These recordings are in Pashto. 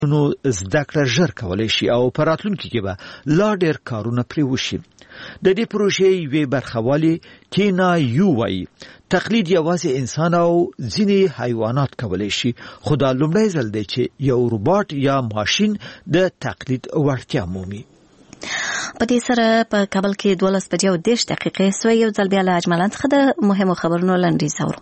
نو زده کړه ژر کولای شي او په راتلونکي کې به لا ډېر کارونه پرې وشي. د دې پروژې یوې برخوالي کینا یو وایي تقلید یوازې انسان او ځینې حیوانات کولای شي، خو دا لومړی ځل دی چې یو روباټ یا ماشین د تقلید وړتیا مومي. په دې سره په کابل کې 12:10 سوی یو ځل بیا له اجملان څخه د مهمو خبرونو لنډیز اورو.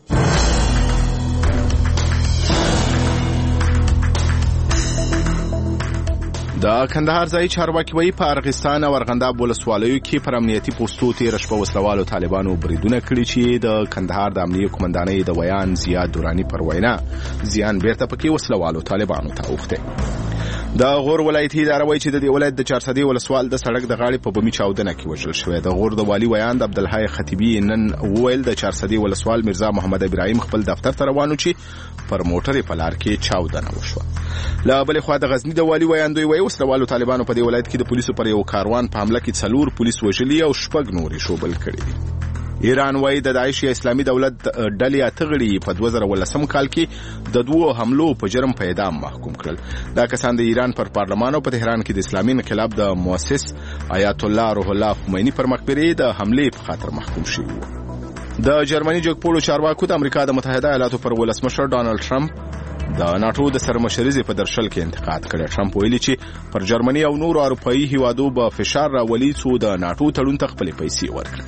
د کندهار ځای چارواکي وایي په ارغستان او ارغنداب ولسوالیو کې پر امنیتي پوسټو تېره شپه وسلوالو طالبانو بریدونه کړي چې د کندهار د امنیه قومندانۍ د ویان زیاد دوراني پر وینا زیان بیرته پکې وسلوالو طالبانو ته اوښتی. د غور ولایتي اداره وایي چې د دې ولایت د 400 ولسوال د سړک د غاړې په بمي چاودنه کې وژل شوی. د غور د والي ویان د عبدالحی خطیبي نن وویل د 400 ولسوال مرزا محمد ابراهیم خپل دفتر ته روانو چې پر موټر په لار کې چاودنه وشوه. لا بلې خوا د غزنی د والي ویان دوی وایي وسلوالو طالبانو په دې ولایت کې د پولیسو پر یو کاروان په حمله کې 4 پولیس وژلي او 6 نورې شوبل کړي دي. ایران وایي د داعش یا اسلامي دولت ډلې اتغړي په 2019 کال کې د 2 حملو په جرم په اعدام محکوم کړل. دا کسان د ایران پر پارلمان او په تهران کې د اسلامي انقلاب د مؤسس آیت الله روح الله خمیني پر مقبره د حملې په خاطر محکوم شوي وو. د جرمني جګپوړو چارواکو د امریکا د متحده ایالاتو پر ولسمشر ډانلډ ټرمپ د ناتو د سرمشرۍ په درشل کې انتقاد کړی. ټرمپ ویلي چې پر جرمني او نورو اروپایي هیوادو به فشار راولي څو د ناتو تړون ته خپلې پیسې ورکړي.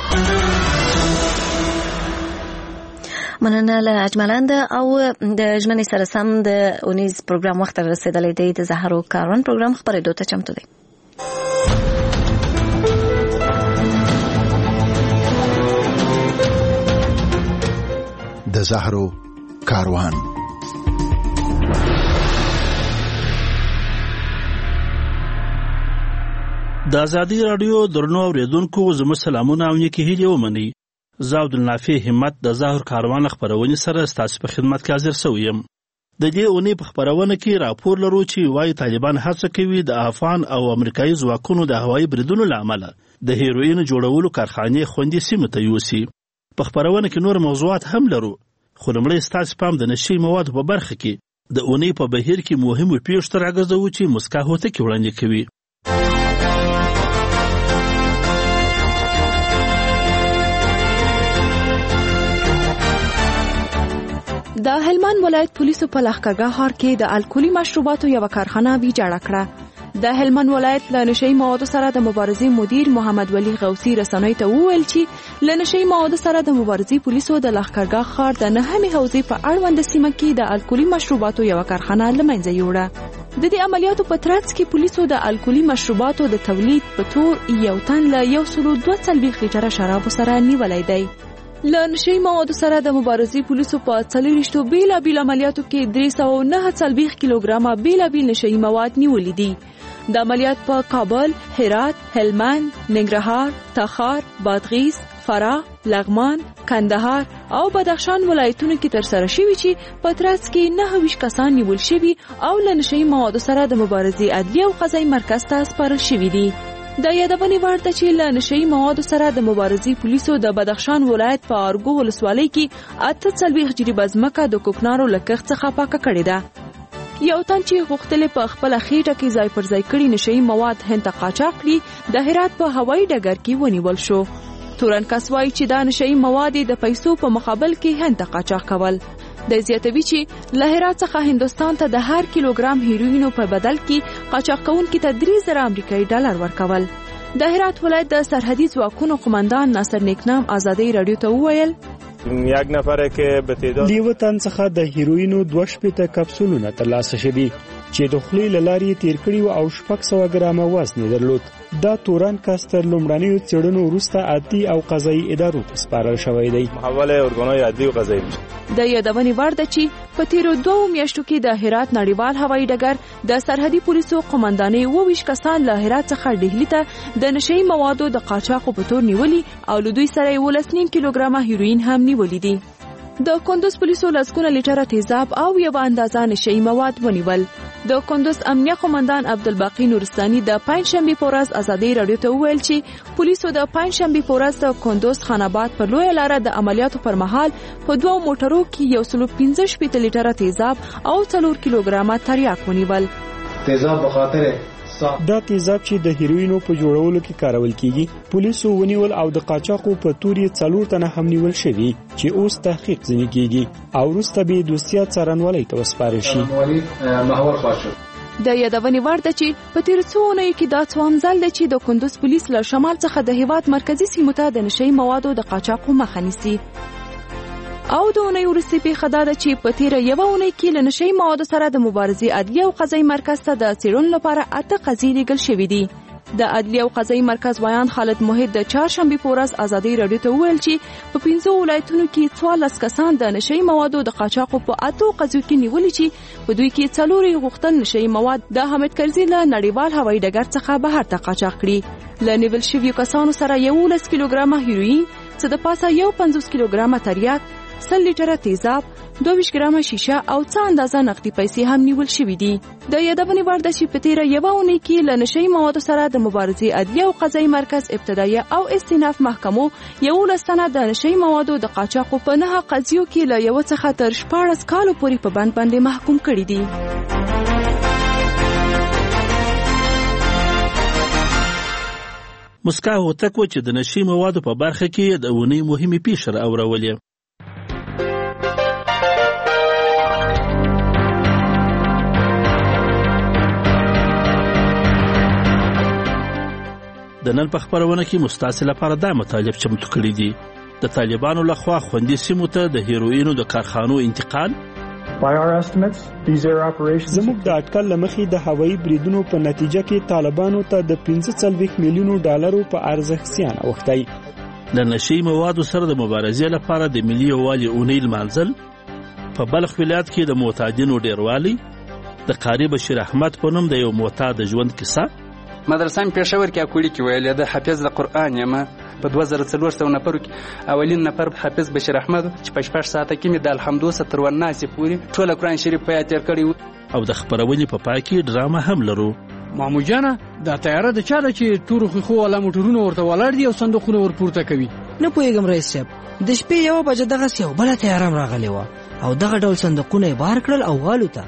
مننه له اجملان او د ژمنې سره سم د اونیز پروګرام وخت رسیدلی دی. د زهرو کاروان پروګرام خبرېدو ته چمتو دی. د زهرو کاروان. د ازادي رادیو درنو اوریدونکو زموږ سلامونه او نیکی هیلې ومنئ. زه عبدالنافع همت د زهر کاروان خبرونې سره ستاسو په خدمت کې حاضر شوی یم. د دې اونۍ په خبرونه کې راپور لرو چې وايي طالبان هڅه کوي د افغان او امریکایي ځواکونو د هوایي بریدونو له امله د هیروین جوړولو کارخانې خوندي سیمه ته یوسي. په خبرونه کې نور موضوعات هم لرو، خو لومړی ستاسو پام د نشي موادو په برخه کې د اونۍ په بهیر کې مهمو پیښو ته راګرځوو چې مسکا هوتکي وړاندې کوي. د هلمند ولایت پولیسو په لښکرګاه ښار کې د الکولي مشروباتو یوه کارخانه ویجاړه کړه. د هلمند ولایت له نشهیي موادو سره د مبارزې مدیر محمد ولی غوثي رسنیو ته وویل چې له نشهیي موادو سره د مبارزې پولیسو د لښکرګاه ښار د 9مې حوزې په اړوند سیمه کې د الکولي مشروباتو یوه کارخانه له منځه یوړه. د دې عملیاتو په ترڅ کې پولیسو د الکولي مشروباتو د تولید په تور یو تن له 142 لیټره شرابو سره نیولی دی. له نشهیي موادو سره د مبارزې پولیسو په 40 بیلابیل عملیاتو کې 349 کیلوګرامه بیلابیل نشهیي مواد نیولي دي. د عملیات په کابل، هرات، هلمند، ننګرهار، تخار، بادغیس، فراه، لغمان، کندهار او بدخشان ولایتونو کې ترسره شوي چې په ترڅ کې 29 کسان نیول شوي او له نشهیي موادو سره د مبارزې عدلي او قضایي مرکز ته سپارل شوي دي. د یادونې وړ ده چې له نشهیي موادو سره د مبارزې پولیسو د بدخشان ولایت په ارګو ولسوالۍ کې 48 جریبه ځمکه د کوکنارو له کښت څخه پاکه کړې ده. یو تن چې غوښتلې په خپله خېټه کې ځای پر ځای کړي نشهیي مواد هند ته قاچاق کړي د هرات په هوایي ډګر کې ونیول شو. تورن کس وایي چې دا نشهیي مواد د پیسو په مقابل کې هند ته قاچاق کول. د زیاتوي چې له هرات څخه هندوستان ته د هر کیلوګرام هیروینو په بدل کې قاچاق کوونکي ته 3000 امریکایي ډالر ورکول. د هرات ولایت د سرحدي ځواکونو قومندان ناصر نیکنام ازادي رادیو ته وویل یک نفره که به تعداد دیو تن څخه د هیروینو 2 کپسولونه ترلاسه شوي چې د خولې له لارې تیر کړي او 600 ګرامه وزن درلود. دا توران کس تر لومړنیو څېړنو وروسته عدلي او قضایي ادارو ته سپارل شوی دی. محول ارګانونو عدلي او قضایي. د یادونې وړ ده چې په تیرو 2 میاشتو کې د هرات نړیوال هوایي ډګر د سرحدي پولیسو قومندانۍ 22 کسان له هرات څخه ډهلي ته د نشهیي موادو د قاچاقو په تور نیولي او له دوی سره 12.5 کیلوګرامه هیروین هم نیولي دي. د کندوز پولیسو لسګونه لیټره تیزاب او یوه اندازه نشهیي مواد ونیول. د کندوز امنیه قومندان عبدالباقی نورستاني د پنځشنبه په ورځ ازادي رادیو ته وویل چې پولیسو د پنځشنبه په ورځ د کندوز خان آباد پر لوی لار د عملیاتو پر مهال په 2 موټرو کې 115 لیټره تیزاب او 4 کیلوګرامه تریاک ونیول. تیزاب په خاطر دا تیزاب چې د هیروینو په جوړولو کې کارول کیږي پولیسو ونیول او د قاچاقو په توري 4 تنه هم نیول شوی چې اوس تحقیق ځنی کیږي او وروسته به دوستیا څارنوالۍ ته وسپارل شي. محور خاص د یادونې وړ ده چې په تیر څو اونیو کې دا څوام ځل دی چې د کندوز پولیس له شمال څخه د هیواد مرکزی سیمو ته د نشئی موادو د قاچاقو مخه نیسي. او د اونۍ وروستۍ پیښه دا ده چې په تیره یوه اونۍ کې له نشئی موادو سره د مبارزې عدلیه او قضایي مرکز ته د څېړنو لپاره 8 قضیې لیږل شوي دي. د عدلیه او قضایي مرکز ویان خالد موحد د چهارشنبې په ورځ ازادي رادیو ته وویل چې په 15 ولایتونو کې 14 کسان د نشئی موادو د قاچاقو په 8 قضیو کې نیولي چې په دوی کې 4 غوښتل نشئی مواد د حامد کرزي له نړیوال هوایي ډګر څخه بهر ته قاچاق کړي. له نیول شویو کسانو سره 11 کیلوګرامه هیروین څه د پاسه 50 کیلوګرامه تریاک 100 لیټره تیزاب 22 ګرامه شیشه او څه اندازه نقدي پیسې هم نیول شوې دي. د یادونې وړ ده چې په تیره یوه اونۍ کې له نشئی موادو سره د مبارزې عدلیه او قضایي مرکز ابتدایه او استیناف محکمو 11 تنه د نشئی موادو د قاچاقو په 9 قضیو کې له یو څخه تر 14 کالو پورې په بند باندې محکوم کړي دي. مسکا هوتک و چې د نشئی موادو په برخه کې د اونۍ مهمې پیښې راوړولې. د نن په خبرونه کې مستاسل لپاره دا مطالب چمتو کړي دي. د طالبانو لخوا خوندي سیمو ته د هیروینو د کارخانو انتقال. زموږ د اټکل لمخې د هوایي بریدونو په نتیجه کې طالبانو ته د 45 میلیونو ډالرو په ارزښت زیان اوښتی. د نشئی موادو سره د مبارزې لپاره د ملي یووالي اونۍ لمانځل. په بلخ ولایت کې د معتادینو ډیروالی. د قاری بشیر احمد په نوم د یو معتاد ژوند کیسه. مدرسه پېښور کې اکوړي کې ویل د حافظ د قرآن یم په 2400 نفر کې اولین نفر حافظ بشیر احمد چې په 6 ساعته کې د الحمدو ستر وناسي پوری ټول قرآن شریف په تیر کړی. او د خبرونې په پای کې ډرامه هم لرو. مامو جانا د طیاره د چا چې تور خو ولا موټرونه ورته ولاړ دي او صندوقونه ورپورته کوي. نه پوهیږم رئیس صاحب د شپې یو بجه دغه یو بل طیاره راغلی و او دغه ډول صندوقونه بار کړل او غالو ته.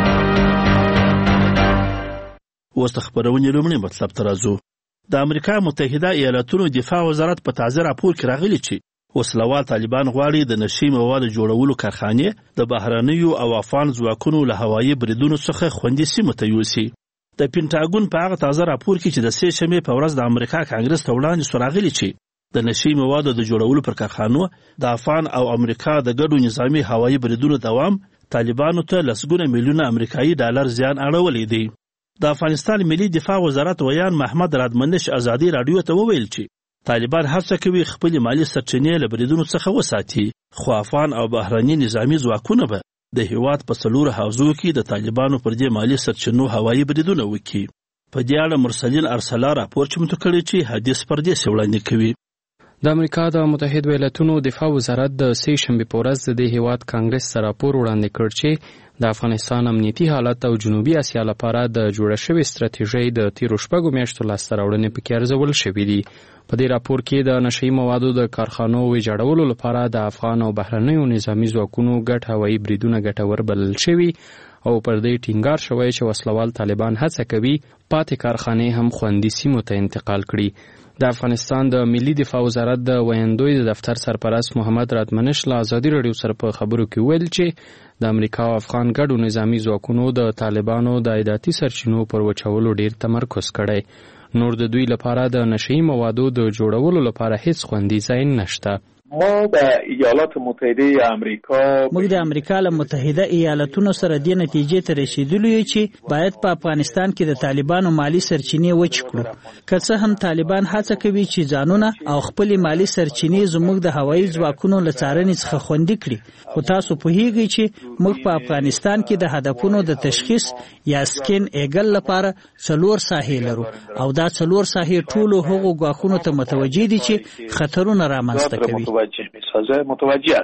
اوس د خبرونې لومړی مطلب ته راځو. د امریکا متحده ایالاتونو دفاع وزارت په تازه راپور کې راغلی چې وسلوال طالبان غواړي د نشئی موادو جوړولو کارخانې د بهرنیو او افغان ځواکونو له هوایي بریدونو څخه خوندي سیمو ته یوسي. د پینټاګون په هغه تازه راپور کې چې د 3 شنبې په ورځ د امریکا کانګرس ته وړاندې سو راغلی چې د نشئی موادو د جوړولو پر کارخانو د افغان او امریکا د ګډو نظامی هوایي بریدونو دوام طالبانو ته لسګونه میلیونه امریکایي ډالر زیان اړولی دی. د افغانستان ملي دفاع وزارت ویان محمد رادمنش ازادي رادیو ته وویل چې طالبان هڅه کوي خپل مالی سرچینې له بریدونو څخه وساتي، خو افغان او بهرني نظامی ځواکونه به د هیواد په 4 حوزو کې د طالبانو پر دې مالی سرچینو هوایي بریدونه وکړي. په دې اړه مرسلین ارسلا راپور چمتو کړی چې حدیث پردیس وړاندې کوي. د امریکا د متحده ایالاتونو دفاع وزارت د 3 شنبې په ورځ د هیواد کانګرس سره راپور وړاندې کړ چې د افغانستان امنیتي حالت او جنوبي اسیا لپاره د جوړه شوې ستراتیژۍ د تیرو شپږو میاشتو لاسته راوړنې پکې ارزول شوې دي. په دې راپور کې د نشئی موادو د کارخانو ویجاړولو لپاره د افغان او بهرنیو نظامی ځواکونو ګډ هوایي بریدونه ګټور بلل شوي او پر دې ټینګار شوی چې وسلوال طالبان هڅه کوي پاتې کارخانې هم خوندي سیمو ته انتقال کړي. د افغانستان د ملي دفاع وزارت د ویاندوی د دفتر سرپرست محمد رادمنش له ازادي رادیو سره په خبرو کې ویل چې د امریکا او افغان ګډو نظامی ځواکونو د طالبانو د عایداتي سرچینو پر وچولو ډیر تمرکز کړی. نور د دوی لپاره د نشئی موادو د جوړولو لپاره هیڅ خوندي ځای نشته. ما د ایالات متحده امریکا موږ د امریکا له متحده ایالاتونو سره د نتیجې ته رسیدلو یو چې باید په افغانستان کې د طالبانو مالی سرچینې وچ کړو. که څه هم طالبان هڅه کوي چې ځانونه او خپل مالی سرچینې زموږ د هوایي ځواکونو له څارنې څخه خوندي کړي، خو تاسو پوهیږئ چې موږ په افغانستان کې د هدفونو د تشخیص یا سکین ایګل لپاره 4 ساحې لرو او دا 4 ساحې ټولو هغو ګواښونو ته متوجه دي چې خطرونه رامنځته کوي. متوجه است.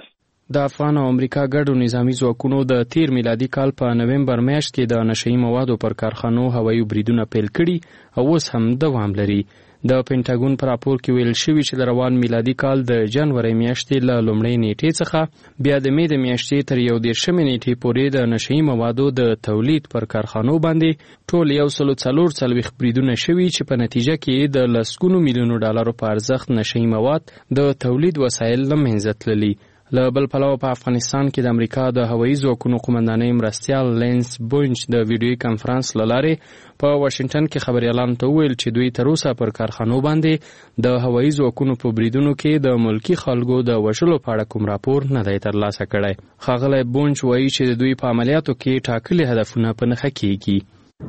د افغان او امریکا ګډو نظامی ځواکونو د تیر میلادي کال په نومبر میاشت کې د نشئی موادو پر کارخانو هوایي بریدونه پیل کړي او اوس هم دوام لري. د پینټاګون په راپور کې ویل شوی چې د روان میلادي کال د جنوري میاشتې له لومړۍ نیټې څخه بیا د مې د میاشتې تر 11 نیټې پورې د نشئی موادو د تولید پر کارخانو باندې ټول 144 بریدونه شوي چې په نتیجه کې د لسګونو میلیونو ډالرو په ارزښت نشئی مواد د تولید وسایل له منځه تللي. له بل پلوه په افغانستان کې د امریکا د هوایي ځواکونو قومندانۍ مرستیال لینس بونچ د ویډیوي کانفرنس له لارې په واشنگټن کې خبريالانو ته وویل چې دوی تر اوسه پر کارخانو باندې د هوایي ځواکونو په بریدونو کې د ملکی خلکو د وژلو په اړه کوم راپور نه دی ترلاسه کړی. ښاغلی بونچ وایي چې د دوی په عملیاتو کې ټاکلي هدفونه په نښه کیږي.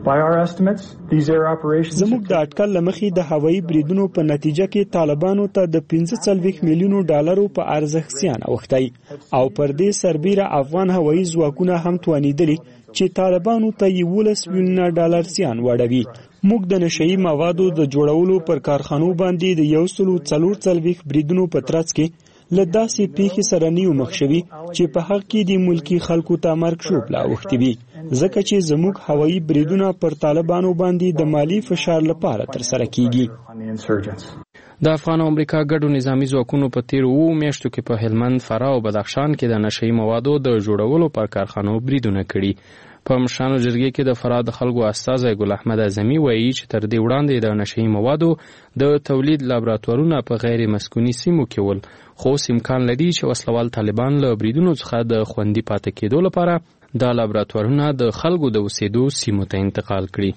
زموږ د اټکل لمخې د هوایي بریدونو په نتیجه کې طالبانو ته د 45 میلیونو ډالرو په ارزښت زیان اوښتی او پر دې سربیره افغان هوایي ځواکونه هم توانیدلي چې طالبانو ته 11 میلیونه ډالر زیان واړوي. موږ د نشئی موادو د جوړولو پر کارخانو باندې د 144 بریدونو په ترڅ کې له داسې پیښې سره نیو مخ شوي چې په حق کې د ملکی خلکو ته مرګ شوبله اوښتي وي، ځکه چې زموږ هوایي بریدونه پر طالبانو باندې د مالی فشار لپاره ترسره کیږي. د افغان او امریکا ګډو نظامی ځواکونو په تیر 2 میاشتو کې په هلمند، فراه او بدخشان کې د نشئی موادو د جوړولو پر کارخانو بریدونه کړي. په مشرانو جرګې کې د فراه د خلکو استازی ګل احمد اعظمي وایي چې تر دې وړاندې د نشئی موادو د تولید لابراتوارونه په غیر مسکوني سیمو کې ول، خو امکان لري چې وسلوال طالبان له بریدونو څخه د خوندي پاتې کېدو لپاره دا لابراتوارونه د خلکو د اوسېدو سیمو ته انتقال کړي.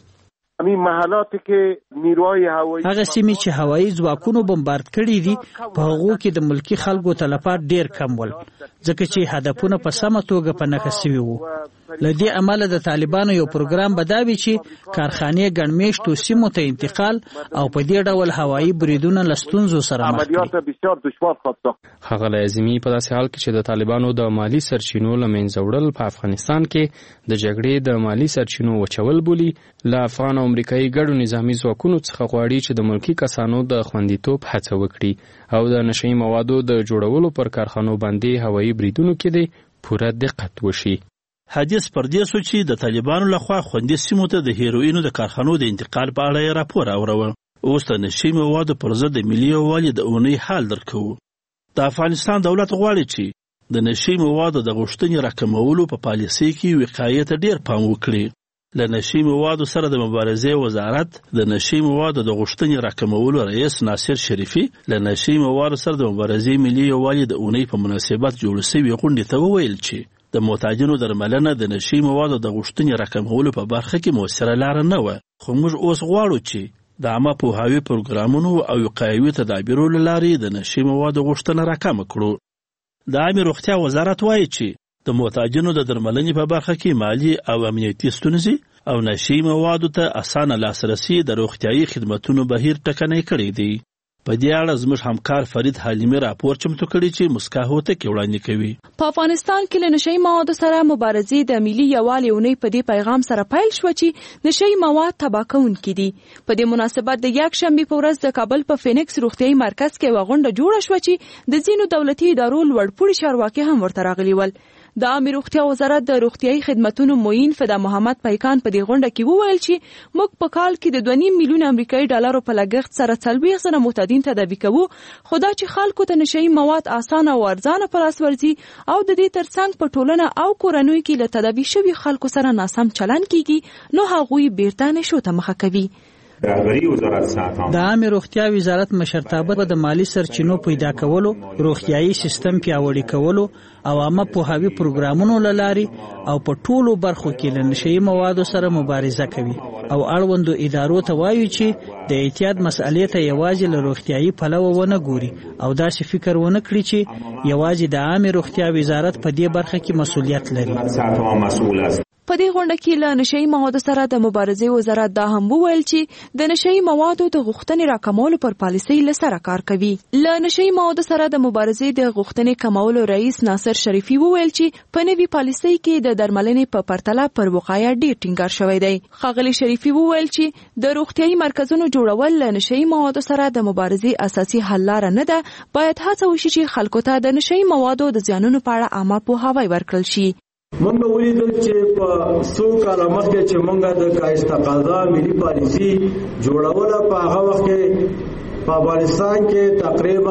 هغه سیمې چې هوایي ځواکونو بمبارد کړي دي په هغو کې د ملکی خلکو تلفات ډیر کم ول، ځکه چې هدفونه په سمه توګه په نښه شوي وو. له دې امله د طالبانو یو پروګرام به دا وي چې کارخانې ګڼمېشتو سیمو ته انتقال او په دې ډول هوایي بریدونه له ستونزو سره مخ کړي. ښاغلی اعظمي په داسې حال کې چې د طالبانو د مالی سرچینو له منځه وړل په افغانستان کې د جګړې د مالی سرچینو وچول بولي، له افغان او امریکایي ګډو نظامی ځواکونو څخه غواړي چې د ملکی کسانو د خوندیتوب هڅه وکړي او د نشئی موادو د جوړولو پر کارخانو باندې هوایي بریدونو کې د پوره دقت وشي. حدیث پر دې سو چې د طالبانو لخوا خوندي سیمو ته د هیروینو د کارخانو د انتقال په اړه راپور اوروه. اوس د نشئی موادو پر ضد د ملي یووالي د اونۍ حال درکو. د افغانستان دولت غواړي چې د نشئی موادو د غوښتنې راکمولو په پالیسۍ کې وقایې ته ډیر پام وکړي. له نشئی موادو سره د مبارزې وزارت د نشئی موادو د غوښتنې راکمولو رئیس ناصر شریفي له نشئی موادو سره د مبارزې ملي یووالي د اونۍ په مناسبت جوړ شوي غونډې ته وویل چې د معتادینو درملنه د نشئی موادو د غوښتنې راکمولو په برخه کې موثره لاره نه وه، خو موږ اوس غواړو چې د عامه پوهاوي پروګرامونو او وقایوي تدابیرو له لارې د نشئی موادو غوښتنه راکمه کړو. د عامې روغتیا وزارت وایي چې د معتادینو د درملنې په برخه کې مالی او امنیتي ستونزې او نشئی موادو ته اسانه لاسرسي د روغتیايي خدماتونو بهیر ټکنی کړی دی. په دې اړه زموږ همکار فرید حلیمي راپور چمتو کړی چې مسکا هوتک وړاندې کوي. په افغانستان کې له نشئی موادو سره مبارزې د ملي یووالي اونۍ په دې پیغام سره پیل شو چې نشئی مواد تباه کوونکي دي. په دې مناسبت د یک شنبې په ورځ د کابل په فینکس روغتیايي مرکز کې یوه غونډه جوړه شوه چې د ځینو دولتي ادارو لوړپوړي چارواکي هم ورته راغلي ول. د عامې روغتیا وزارت د روغتیايي خدماتونو معین فدا محمد پیکان په دې غونډه کې وویل چې موږ په کال کې د 2.5 میلیون امریکایي ډالرو په لګښت سره 40 زره معتادین تداوي کوو، خو دا چې خلکو ته نشئی مواد اسانه او ارزانه په لاس ورځي او د دې ترڅنګ په ټولنه او کورنیو کې له تداوي شوي خلکو سره ناسم چلند کیږي، نو هغوی بیرته نشو ته مخه کوي. د عامې روغتیا وزارت مشرتابه د مالی سرچینو پیدا کولو، روغتیايي سیستم پیاوړي کولو او عامه پوهاوي پروګرامونو له لارې او په ټولو برخو کې له نشئی موادو سره مبارزه کوي او اړوندو ادارو ته وایي چې د احتیاط مسئلې ته یوازې له روغتیايي پلوه ونه ګوري او داسې فکر ونه کړي چې یوازې د عامې روغتیا وزارت په دې برخه کې مسؤلیت لري. په دې غونډه کې له نشهیي موادو سره د مبارزې وزارت دا هم وویل چې د نشهیي موادو د غوښتنې راکمولو پر پالیسۍ له سره کار کوي. له نشهیي موادو سره د مبارزې د غوښتنې کمولو رئیس ناصر شریفي وویل چې په نوي پالیسۍ کې د درملنې په پرتله پر وقایه ډیر ټینګار شوی دی. ښاغلي شریفي وویل چې د روغتیايي مرکزونو جوړول له نشهیي موادو سره د مبارزې اساسي حل لاره نه ده. باید هڅه وشي چې خلکو ته د نشهیي موادو د زیانونو په اړه عامه پوهاوی ورکړل شي. موږ ولیدل چې په څو کاله مخکې چې موږ د کاهسته قضا ملي پالیسي جوړوله په هغه وخت کې په افغانستان کې تقریبا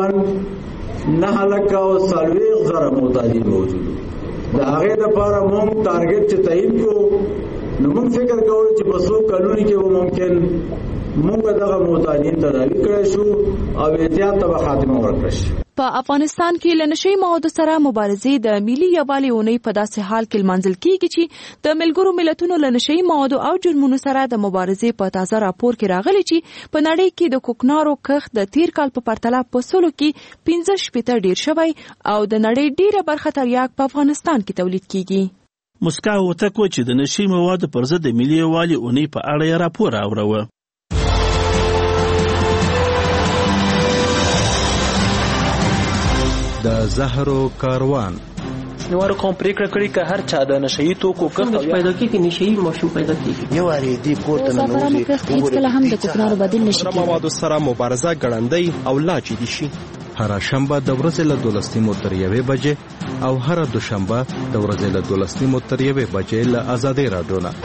9,40,000 معتادین موجود د هغې لپاره موږ ټارګټ چې تعیین کړو نو موږ فکر کوو چې په څو کلونو کې ممکن موږ دغه معتادین تداوي کړی شو او احتیاط ته خاتمه ورکړی شي. په افغانستان کې له نشهیي موادو سره مبارزې د ملي یووالي اونۍ په داسې حال کې لمانځل کیږي چې د ملګرو ملتونو له نشهیي موادو او جرمونو سره د مبارزې په تازه راپور کې راغلي چې په نړۍ کې د کوکنارو کښت د تیر کال په پرتله په سلو کې 15% ډیر شوی او د نړۍ ډیره برخه تریاک په افغانستان کې تولید کیږي. مسکا وتکو چې د نشهیي موادو پر ضد د ملي یووالي اونۍ په اړه یې راپور راوړو. د زهرو کاروان نوارو کوم پریکړه کړې چې هر چا د نشهیي توکو کښت پیدا کیږي نشهیي ماشوم پیدا کیږي. یو اړ دې پورته نه نوځي هیڅکله هم د کوکنارو بدیل نشي کېدای. موادو سره مبارزه ګړندۍ او لا جدي شي. هر شنبه د ورځې له 12 تر 1 بجې او هر دوشنبه د ورځې له 12 تر 1 بجې له آزادۍ رادیو نه.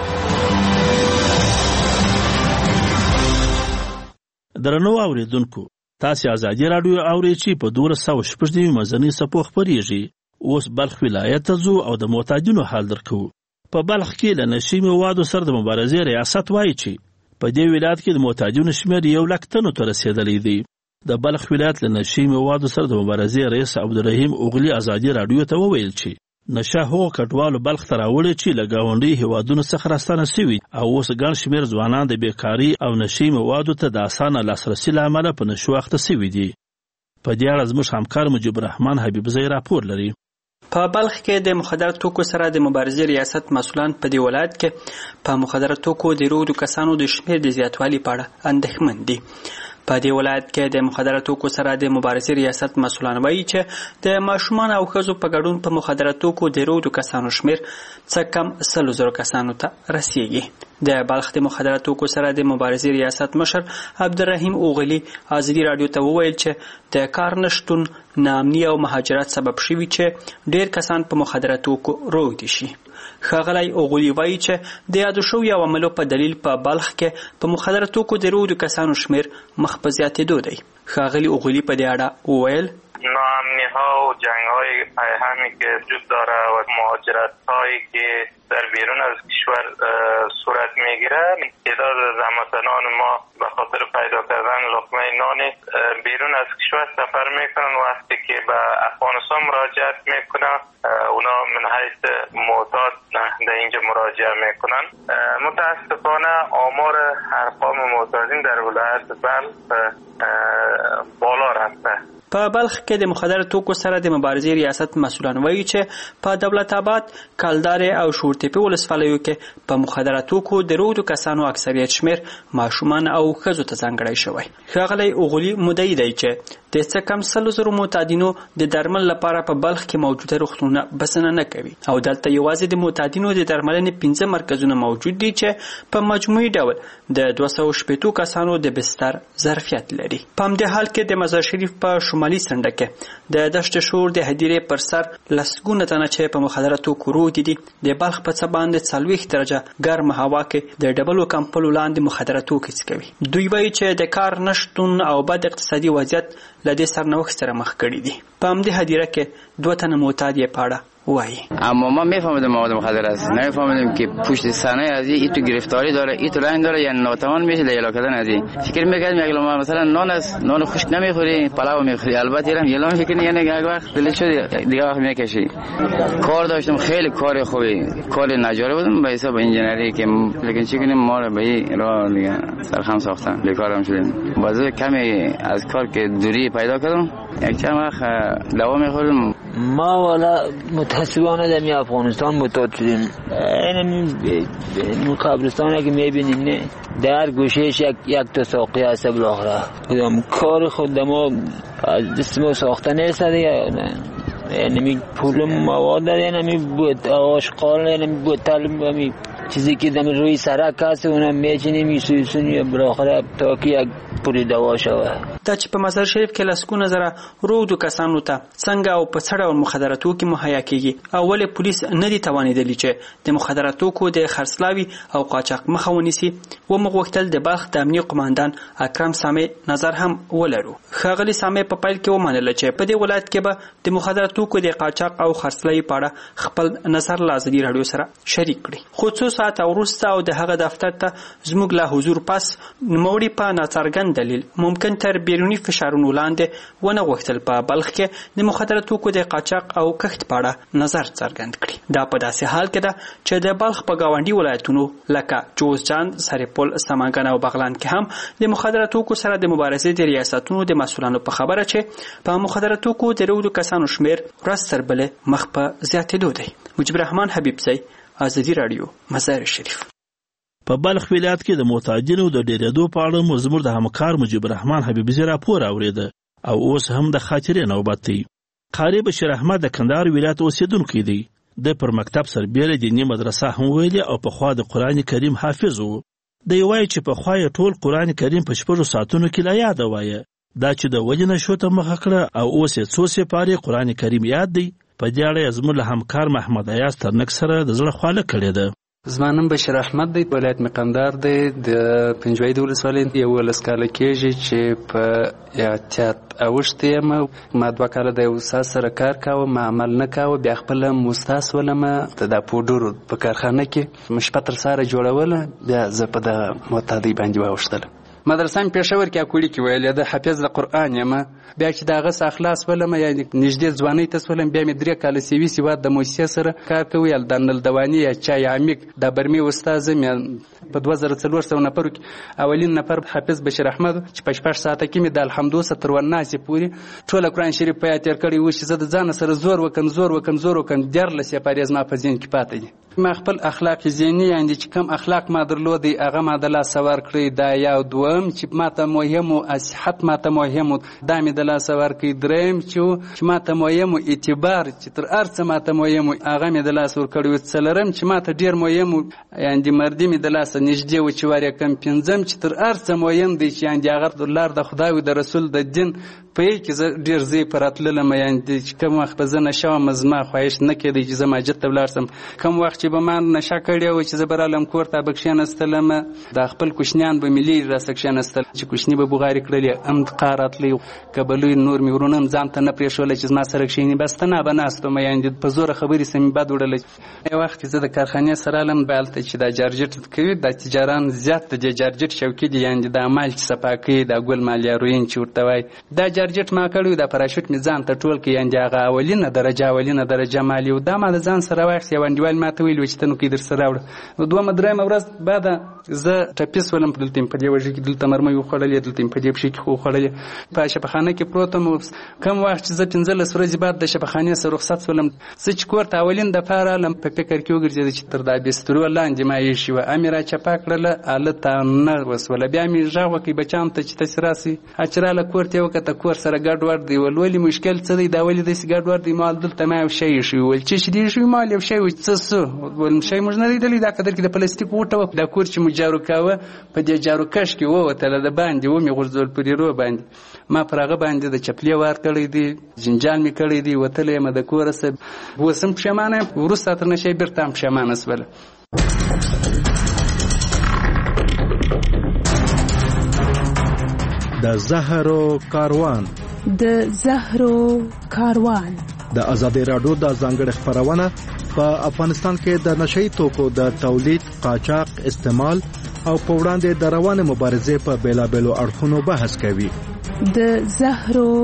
درنو اوریدونکو تاسو آزادي رادیو اورئ چې په 216 مزنی سپو خبريږي. اوس بلخ ولایت ته ځو او د معتادینو حال درکو. په بلخ کې له نشهیي موادو سره د مبارزې ریاست وایي چې په دې ولایت کې د معتادینو شمېر 100,000 تنو ته رسیدلی دی. د بلخ ولایت له نشهیي موادو سره د مبارزې رئیس عبدالرحیم اوغلی آزادي رادیو ته وویل چې نشه هغو کډوالو بلخ ته راوړي چې له ګاونډي هیوادونو څخه راستانه سوي او اوس ګڼ شمېر ځوانان د بیکاري او نشهیي موادو ته د اسانه لاسرسي له امله په نشو اخته سوي دي. په دې اړه زموږ همکار مجيب الرحمن حبیبزی راپور لري. په بلخ کې د مخدر توکو سره د مبارزې ریاست مسؤلان په دې ولایت کې په مخدر توکو د روغتو کسانو د شمېر د زیاتوالي په اړه اندېښمن دي. په دې ولایت کې د مخدر توکو سره د مبارزې ریاست مسؤلان وایي چې د ماشومان او ښځو په ګډون په مخدر توکو د روغتو کسانو شمېر څه کم 100,000 کسانو ته رسیږي. د بلخ د مخدر توکو سره د مبارزې ریاست مشر عبدالرحیم اوغلی آزادي رادیو ته وویل چې د کار نشتون ناامني او مهاجرت سبب شوي چې ډیر کسان په مخدر توکو روږدي شي. ښاغلی اوغلی وایي چې د یادو شویو عواملو په دلیل په بلخ کې په مخدر توکو د روږدو کسانو شمېر مخ په زیاتېدو دی. ښاغلی اوغلی په دې اړه وویل ناامنی ها و جنگ های پیهمی که وجود داره و مهاجرت هایی که در بیرون از کشور صورت میگیره تعداد هموطنان ما به خاطر پیدا کردن لقمه نان بیرون از کشور سفر میکنن. وقتی که به افغانستان مراجعت میکنن اونا من حیث معتاد در اینجا مراجعه میکنن. متاسفانه آمار ارقام معتادین در ولایت بلخ بالا رفته. په بلخ کې د مخدر توکو سره د مبارزې ریاست مسؤلان وایي چې په دولت آباد، کلدار او شورتپې ولسوالیو کې په مخدر توکو د روغتو کسانو اکثریت شمیر ماشومان او ښځو ته ځانګړی شوی. ښاغلی اوغلی مدعي دی چې د څه کم 100,000 معتادینو د درمل لپاره په بلخ کې موجوده روغتونونه بسنه نه کوي او دلته یوازې د معتادینو د درملنې 15 مرکزونه موجود دي چې په مجموعي ډول د 260 کسانو د بستر ظرفیت لري. په همدې حال کې د مزار شریف په شمالي سنډه کې د دشت شور د هدیرې پر سر لسګونه تنه چې په مخدره توکو روږدي دي د بلخ په څه باندې 40 درجه ګرمه هوا کې د ډبلو کمپلو لاندې مخدره توکي څکوي. دوی وایي چې د کار نشتون او بد اقتصادي وضعیت له دې سرنوښت سره مخ کړي دي. په همدې هدیره کې 2 تنه معتاد یې په اړه وای. اما ما میفهمیدیم مواد مخدر است، نمیفهمیدیم که پشت صحنه از این تو گرفتاری داره، این تو لاین داره، یعنی ناتوان میشه لیلا کردن از این. فکر میکردم اگه ما مثلا نان است، نان خشک نمیخوری، پلاو میخوری، البته ایرم یلام فکر یعنی یک وقت دلت شد دیگه وقت میکشی. کار داشتم، خیلی کار خوبی، کار نجاری بودم به حساب انجینری که لیکن چی کنیم ما رو به این راه دیگه سرخم ساختن، بیکارم شدیم. بازه کمی از کار که دوری پیدا کردم، یک چند وقت دوا میخورم ما والا متاسفانه در افغانستان معتاد شدیم. این قبرستانی که میبینیم در گوشهش یک تا ساقی هست بالاخره. کار خود ما از دست ما ساخته نیست دیگه. یعنی پول مواد یعنی بود آشغال یعنی بوتل چیزی که دم روی سرک هست اونم میچینیم میسویسونی بالاخره تا که یک پولی دوا شوه. دا چې په مزار شریف کې لسګونه زره روږدو کسانو ته څنګه او په څه ډول مخدره توکي مهیا کیږي او ولې پولیس نه دي توانېدلي چې د مخدره توکو د خرڅلاوي او قاچاق مخه ونیسي. وموږ غوښتل د بلخ د امنیه قماندان اکرم سامي نظر هم ولرو. ښاغلي سامي په پیل کې ومنله چې په دې ولایت کې به د مخدره توکو د قاچاق او خرڅلاوي په اړه خپل نظر له ازادي راډیو سره شریک کړي. خو څو ساعته وروسته او د هغه دفتر ته زموږ له حضور پس نوموړي په ناڅرګند دلیل ممکن تر بیرونی فشارونو لاندې ونه غوښتل په بلخ کې د مخدره توکو د قاچاق او کښت په اړه نظر څرګند کړي. دا په داسې حال کې ده چې د بلخ په ګاونډي ولایتونو لکه جوزجان، سرپل، سمنګان او بغلان کې هم د مخدره توکو سره د مبارزې د ریاستونو د مسؤلانو په خبره چې په مخدره توکو د روږدو کسانو شمیر ورځ تر بلې مخ په زیاتېدو دی. مجيب الرحمن حبیبزی، ازادي راډیو، مزار شریف. په بلخ ولایت کې د معتادینو د ډیرېدو په اړه مو زموږ د همکار مجيب الرحمن حبیبزی راپور اورېده او اوس هم د خاطرې نوبت دی. قاری بشیر احمد د کندهار ولایت اوسیدونکی دی. د پر مکتب سربیره دینی مدرسه هم ویلي او په خوا د قرآن کریم حافظ وو. دی وایي چې په خوا یې ټول قرآن کریم په 6 ساعتونو کې لا یاد وایي. دا چې د وجې نشو ته مخه کړه او اوس یې څو سپارې قرآن کریم یاد دی. په دې اړه زموږ له همکار محمد ایاز ترنک سره د زړه خواله کړې ده. زما نوم بشیر احمد دی، ولایت مقندار دی، د پنجوایي د ولسوالۍ 11 کاله کېږي چې په احتیاط اوښتی یم. ما 2 کاله د یو استاد سره کار کاوه، ما عمل نه کاوه. بیا خپله استاد شولم د پوډرو په کارخانه کې شپه تر سهاره جوړوله. بیا زه په دغه معتادۍ باندې واوښتلم. مدرسه مې پېښور کې اکوړي کې ویلې ده، حافظ د قرآن یم. بیا چې د هغه څخه خلاص ولم یعنې نږدې ځوانۍ ته شولم، بیا مې 3 کاله سیوي سواد د موسسې سره کار کوي. د نلدواني یا چای عمیق د برمې استاد یم. په 2400 نفرو کې اولین نفر حافظ بشیر احمد چې په 6 ساعته کې مې د الحمدوسه تر وناسې پورې ټول قرآن شریف په یاد تیر کړی و چې زه د ځان سره زور وکم 14 سپارې زما په ذهن کې پاتې دي. ما خپل اخلاق ذهني یعنې چې کم اخلاق ما درلودی هغه ما د لاس ور کړی. دا یو دوم چې ماته مهم او صحت ماته مهم دا مې د لاس ور کړی. دریم چې ماته مهم اعتبار چې تر ارڅ ماته مهم هغه مې د لاس ور کړی. څلورم چې ماته ډیر مهم یعنې مردی مې د لاس نږدې و چې ور کم. پنځم چې تر ارڅ مهم دی چې یعنې هغه د لار د خدای او د رسول د دین په کې زه ډیر زی پراتللم. یعنې چې کوم وخت به زه نشم زما خواهش نه کېدی چې زه مسجد ته ولاړ سم. کوم وخت چې به ما نشه کړی و چې زه به رالم کور ته به کښېنستلم، د خپل کوچنیان به مې لرې راسه کښېنستل چې کوچني به بوغارې کړلې هم قهر راتلی. که به لوی نور مې ورونه هم ځان ته نه پرېښوله چې زما سره کښېني. بس ته نه به ناست وم یعنې په زوره خبرې سه مې بد وړله. یو وخت کې زه د کارخانې سره رالم به هلته چې دا جارجټ کوي دا تجاران زیات د جارجټ شوقي دي. یعنې دا مال چې صفا کوي دا ګل مال یا روین چې ورته وایي دا جارجټ ما کړی و. دا پراشوټ مې ځان ته ټول کړ یعنې هغه اولینه درجه مال و. دا ما د ځان سره واخیست. یو انډیوال ما ته ویل و چې ته نو کې در سره راوړه. نو 2-3 ورځ بعده زه ټپیس ولم. دلته مې په دې وژه کې دلته مرمۍ وخوړلې، دلته مې په دې پښې کې خو وخوړلې. په شفاخانه کې پروت وم. کم وخت چې زه 15 ورځې بعد د شفاخانې سره رخصت شولم، زه چې کور ته اولین دفعه رالم په فکر کې وګرځېده چې تر دا بسترو لاندې ما ایښې وه. امې را چپه کړله هلته نه وسوله. بیا مې غږ وکړ بچیانو ته چې تاسې راسئ. چې راله کور ته یې وکته کور سره ګډ وډ دی. ولې مشکل څه دی؟ دا ولې داسې ګډ وډ دی؟ ما دلته ما یو شی ایښی ویل چې دې ایښی ما یو شی څه شی موږ نه لیدلی. دا قدر کې د پلاستیک وټه وه. دا کور چې مو جارو کاوه په دې جارو کش کې ووتله د باندې ومې غورځول په ریرو باندې. ما پر هغه باندې د چپلې وار کړی دی، جنجال مې کړی دی، وتلی یم د کوره څه. اوس هم پښیمانه یم. وروسته تر نشی بېرته هم پښیمانه شوله. د زهرو کاروان د ازادي راډیو د ځانګړي خبرونه په افغانستان کې د نشئی توکو د تولید، قاچاق، استعمال او په وړاندې د روانې مبارزې په بیلابېلو اړخونو بحث کوي. د زهرو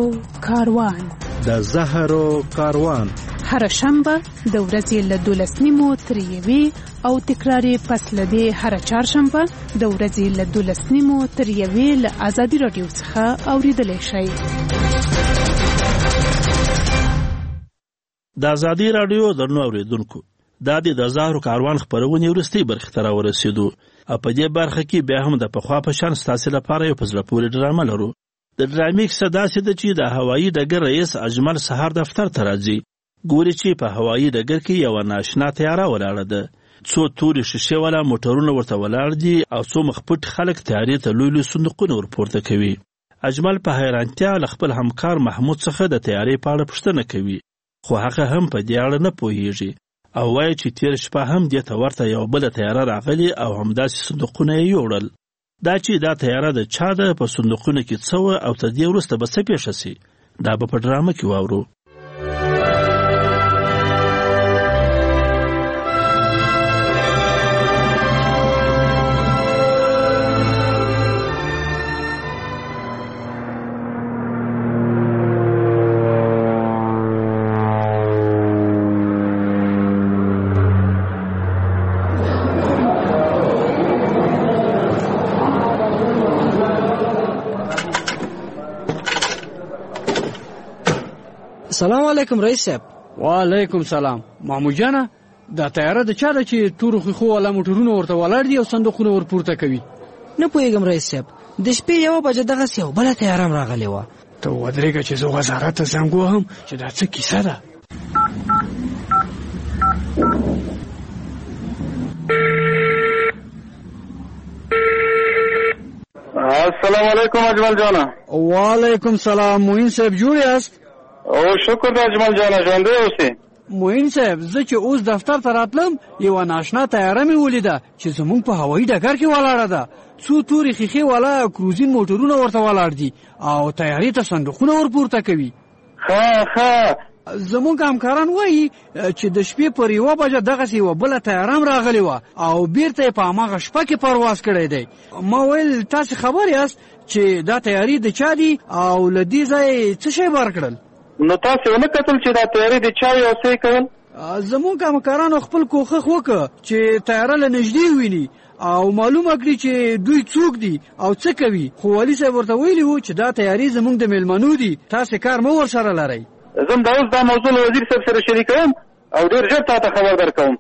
کاروان هر شنبه د ورځې له 12 تر 1 او تکراري پس لدې هر چهارشنبه د ورځې له 12 تر 1 له ازادي راډیو څخه اوریدلای شئ. د ازادي راډیو درنو اوریدونکو دا د زهرو کاروان خپرونې وروستۍ برخې ته راورسېدو او په دې برخه کې بیا هم د پخوا په شان ستاسې لپاره یو په زړه پورې ډرامه لرو. د ډرامې کیسه داسې ده چې د هوایي ډګر رئیس اجمل سهار دفتر ته راځي. ګوري چې په هوایي ډګر کې یوه ناشنا تیاره ولاړه ده. څو تورې شیشې والا موټرونه ورته ولاړ دي او څو مخ پټ خلک تیارې ته لوی لوی صندوقونه ورپورته کوي. اجمل په حیرانتیا له خپل همکار محمود څخه د تیارې په اړه پوښتنه کوي، خو هغه هم په دې اړه نه پوهیږي او وایي چې تېره شپه هم دې ته ورته یوه بله تیاره راغلې او همداسې صندوقونه یې یوړل. دا چې دا تیاره د چا ده، په صندوقونو کې څه وه او تر دې وروسته به څه پېښه سي، دا به په ډرامه کې واورو. سلام علیکم رئیس صاحب. وعلیکم سلام. مامو جانه دا تیاره د چا ده چې تورو خیخو والا موټرونه ورته ولاړ دي او صندوقونه ورپورته کوي؟ نه پوهېږم رئیس صاحب، د شپې 1 بجه دغسې یو بله تیاره هم راغلې وه. ته ودرېږه چې زه وزارت ته زنګ وهم چې دا څه کیسه ده. السلام علیکم اجمل جانا. وعلیکم سلام. موین صاحب جوړ یاست؟ او شکر د اجمل جانا ژوندی اوسې. موین صاحب زه چې اوس دفتر ته راتلم یوه ناشنا تیاره مې ولیده چې زموږ په هوایي ډګر کې ولاړه ده. څو تورې ښیښې والا کروزین موټرونه ورته ولاړ دي او تیارې ته صندوقونه ورپورته کوي. ښه زموږ همکاران وایي چې د شپې پر 1 بجه دغسې یوه بله تیاره هم راغلې وه او بیرته یې په هماغه شپه کې پرواز کړی دی. ما ویل تاسې خبر یاست چې دا تیارې د چا دي او له دې ځایه څه شی بار کړل؟ نو تاسې ونه کتل چې دا تیارې د چا او څه کول؟ زموږ همکارانو خپل کوښښ وکړ چې تیاره له نږدې وویني او معلومه کړي چې دوی څوک دي او څه کوي، خو والي صاحب ورته ویلي وو چې دا تیارې زموږ د میلمنو دي، تاسې کار مه ورسره لرئ. زه دا اوس دا موضوع له وزیر صاحب سره شریکوم او ډېر ژر تا ته خبر درکوم.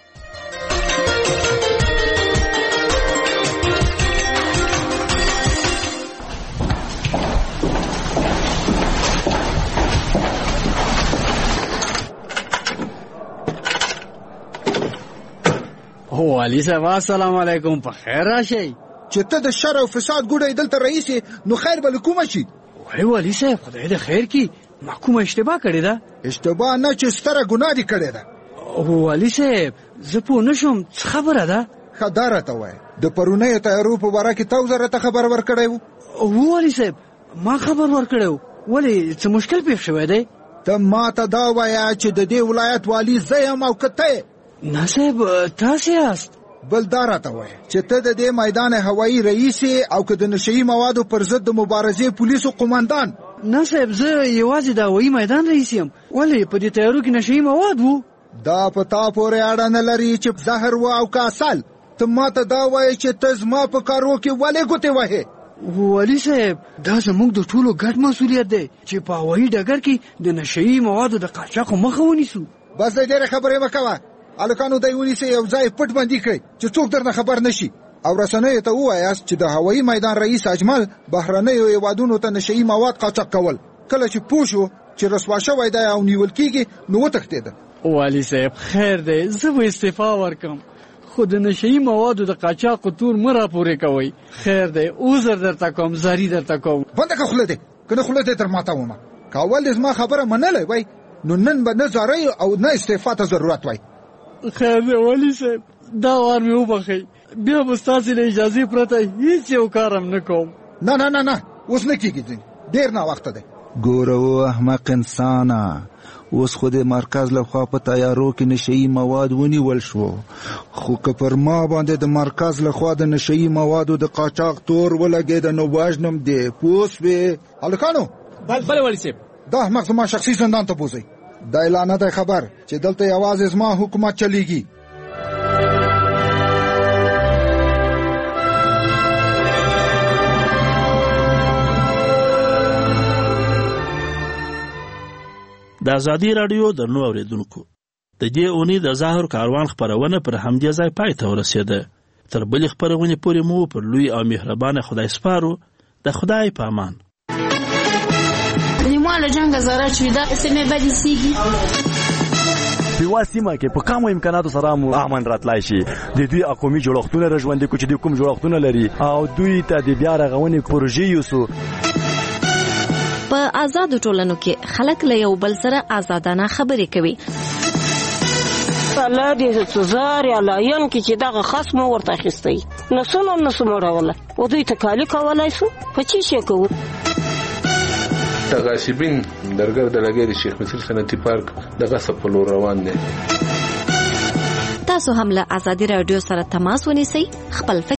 والي صاحب السلام علیکم. په خیر راشئ. چې ته د شر او فساد ګوډی دلته رئیس نو خیر به له کومه شي؟ وای والي صاحب خدای دې خیر کړي، ما کومه اشتباه کړې ده؟ اشتباه نه چې ستره ګناه دې کړې ده. والي صاحب زه پوه نه شوم څه خبره ده؟ ښه دا راته وایه د پرونیو تیارو په باره کې تا زه راته خبر ورکړی و؟ هو والي صاحب ما خبر ورکړی و. ولې څه مشکل پېښ شوی دی؟ ته ما ته دا وایه چې د دې ولایت والي زه یم او که ته؟ نه صاحب تاسې یاست. بل دا راته وایه چې ته د دې میدان هوایي رئیس او که د نشهیي موادو پر ضد د مبارزې پولیسو قماندان؟ نه صاحب زه یوازې د هوایي میدان رئیس یم. ولې په دې تیارو کې نشهیي مواد وو؟ دا په تا پورې اړه نه لري چې زهر و او که اصل. ته ما ته دا وایه چې ته زما په کارو کې ولې ګوتې وهې؟ والي صاحب دا زموږ د ټولو ګډ مسؤلیت دی چې په هوایي ډګر کې د نشهیي موادو د قاچاقو مخه ونیسو. بس د ډېرې خبرې مه کوه. هلکانو دی ونیسئ یو ځای پټ بندي کړئ چې څوک درنه خبر نشي او رسنیو ته ووایاست چې د هوایي میدان رئیس اجمل بهرنیو هیوادونو ته نشهیي مواد قاچاق کول. کله چې پوه شو چې رسوا شوی دی او نیول کېږي نو وتښتېده. والي صاحب خیر دی زه به استعفا ورکم، خو د نشهیي موادو د قاچاقو تور مه راپورې کوئ. خیر دی عذر درته کوم، زاري درته کوم. بنده که خوله دی که نه خوله دی در ماته ومه. که اول دې زما خبره منلی وای نو نن به نه زارۍ او نه استعفا ته ضرورت وای. خیر دی والي صاحب دا وار مې وبخئ، بیا به ستاسې له اجازې پرته هیڅ یو کار هم نه کوم. نه نه نه نه اوس نه کېږي، ډېر ناوخته دی. ګوره احمق انسانه، اوس خو د مرکز لخوا په تیارو کې نشهیي مواد ونیول شو، خو که پر ما باندې د مرکز لخوا د نشهیي موادو د قاچاق تور ولګېده نو وژنم دی. پوه شوې؟ هلکانو بله والي صاحب دا احمق زما شخصي زندان ته بوځئ. دا اعلان نه دی خبر چې دلته یوازې زما حکومت چلیږي. د د ازادي راډیو درنو اوریدونکو د دې اونۍ د ظاهر کاروان خپرونه پر همدې ځای پای ته ورسېده. تر بلې خپرونې پورې مو پر لوی او مهربانه خدای سپارو. د خدای په امان. نیماله جنګ زاره چې دا سیمه بدی سیږي په سیمه کې په کومو امکاناتو سره مو امن راتلای شي. د دوی قومي جوړښتونه رژوندې کو چې د کوم جوړښتونه لري او دوی ته د بیا رغونې پروژې یوسو. په آزادو ټولنو کې خلک له یو بل سره آزادانه خبرې کوي. الله دې سزار یا لاین کې چې دغه خصم ورته اخیستی نسو مړوله او دوی تکالی کولای شو په چی شي کوو. تغاسبین درګر د لګې د شیخ مصر صنعتي پارک دغه سپلو روان دي. تاسو هم له ازادي رادیو سره تماس ونیسئ. خپل